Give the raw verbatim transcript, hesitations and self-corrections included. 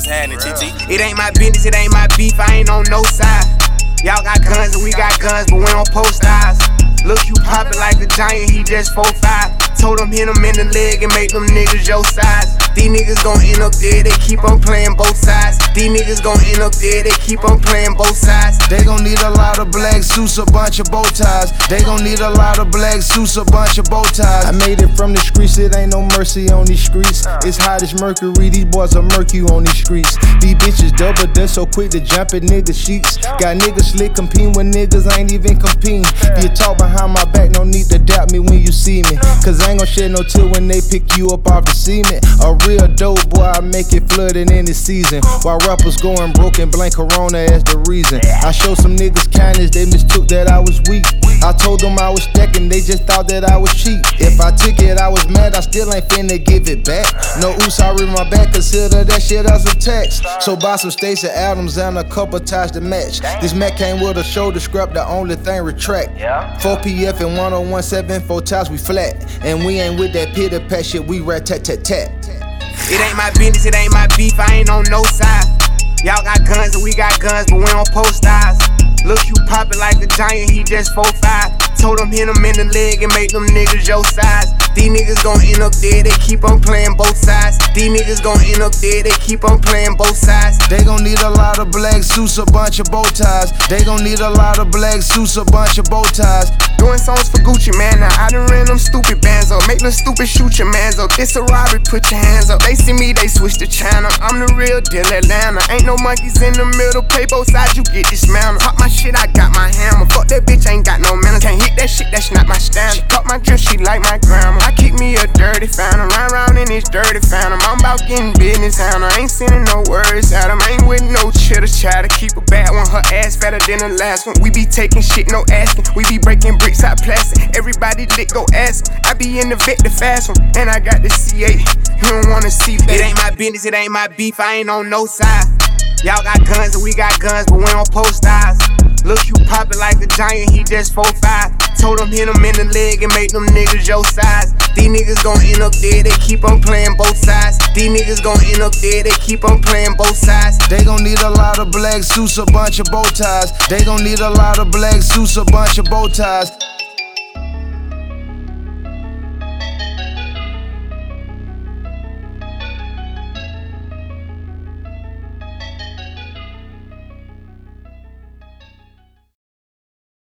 What's happening, T T? It ain't my business, it ain't my beef, I ain't on no side. Y'all got guns and we got guns, but we don't post eyes. Look, you poppin' like a giant, he just four five. Told him hit him in the leg and make them niggas your size. These niggas gon' end up dead, they keep on playing both sides. These niggas gon' end up dead, they keep on playing both sides. They gon' need a lot of black suits, a bunch of bow ties. They gon' need a lot of black suits, a bunch of bow ties. I made it from the streets, it ain't no mercy on these streets. It's hot as mercury, these boys are murky on these streets. These bitches double dust so quick to jump in nigga sheets. Got niggas slick competing when niggas ain't even competing. You talk behind my back, no need to doubt me when you see me. Cause I ain't gon' shed no tear when they pick you up off the cement. A real dope boy, I make it flooding in the season. While rappers going broke and blame Corona as the reason. I showed some niggas kindness, they mistook that I was weak. I told them I was stacking, they just thought that I was cheap. If I took it, I was mad, I still ain't finna give it back. No oops, I read my back, consider that shit as a text. So buy some Stacey Adams and a couple ties to match. This Mac came with a shoulder scrap, the only thing retract. four P F and one oh one seven, four times we flat. And we ain't with that pitter pat shit, we rat tat tat tat. It ain't my business, it ain't my beef, I ain't on no side. Y'all got guns and we got guns, but we don't post eyes. Look, you poppin' like a giant, he just four five. Told him hit him in the leg and make them niggas your size. These niggas gon' end up dead, they keep on playing both sides. These niggas gon' end up dead, they keep on playing both sides. They gon' need a lot of black suits, a bunch of bow ties. They gon' need a lot of black suits, a bunch of bow ties. Doing songs for Gucci, man, now I done ran them stupid bands up. Make them stupid shoot your mans up. This a robbery, put your hands up. They see me, they switch the channel. I'm the real deal Atlanta. Ain't no monkeys in the middle, play both sides, you get dismantled. Pop my shit, I got my hammer. Fuck that bitch, ain't got no manners. Can't hit that shit, that's not my standard. She caught my drip, she like my grandma. I keep me a dirty phantom, run round in this dirty phantom. I'm about getting business out, I ain't sending no words at him. Ain't with no chitter chatter. Keep a bad one, her ass fatter than the last one. We be taking shit, no asking. We be breaking bricks out plastic. Everybody lit, go ask him. I be in the vet, the fast one, and I got the C eight. You don't wanna see that. It ain't my business, it ain't my beef, I ain't on no side. Y'all got guns and we got guns, but we don't post eyes. Look, you poppin' like a giant, he just four five. Told him hit him in the leg and make them niggas your size. These niggas gon' end up dead, they keep on playing both sides. These niggas gon' end up dead, they keep on playing both sides. They gon' need a lot of black suits, a bunch of bow ties. They gon' need a lot of black suits, a bunch of bow ties.